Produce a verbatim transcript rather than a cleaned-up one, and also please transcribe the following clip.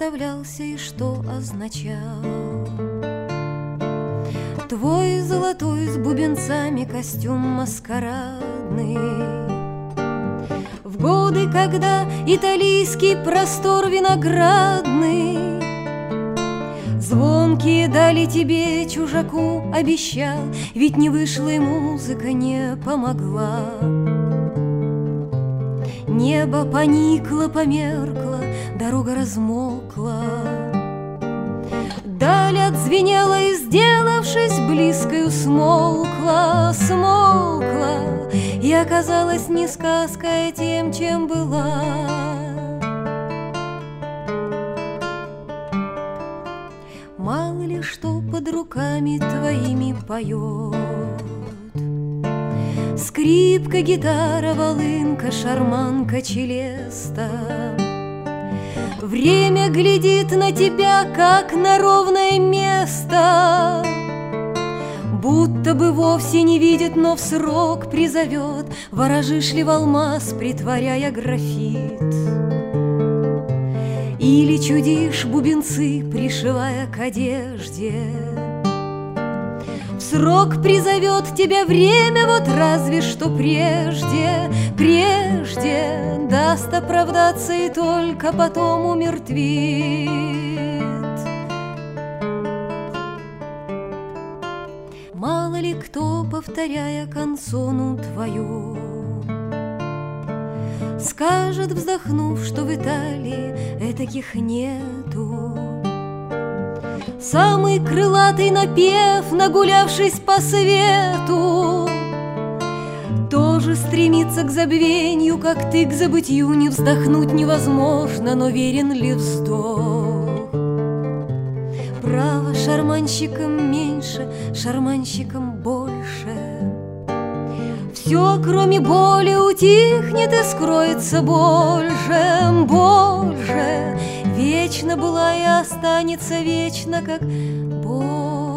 представлялся и что означал твой золотой с бубенцами костюм маскарадный. В годы, когда италийский простор виноградный звонкие дали тебе, чужаку, обещал, ведь не вышла и музыка не помогла. Небо поникло, померкло, дорога размокла. Даль отзвенела и, сделавшись близкою, смолкла, смолкла, и оказалась не сказка, а тем, чем была. Мало ли что под руками твоими поет: скрипка, гитара, волынка, шарманка, челеста. Время глядит на тебя, как на ровное место, будто бы вовсе не видит, но в срок призовет. Ворожишь ли в алмаз, притворяя графит, или чудишь бубенцы, пришивая к одежде? В срок призовет тебя время, вот разве что прежде, прежде даст оправдаться и только потом умертвит. Мало ли кто, повторяя канцону твою, скажет, вздохнув, что в Италии этаких нету. Самый крылатый напев, нагулявшись по свету, тоже стремится к забвению, как ты к забытью. Не вздохнуть невозможно, но верен ли вздох? Право, шарманщикам меньше, шарманщикам больше. Все, кроме боли, утихнет и скроется больше, больше. Вечно была и останется вечно, как боль.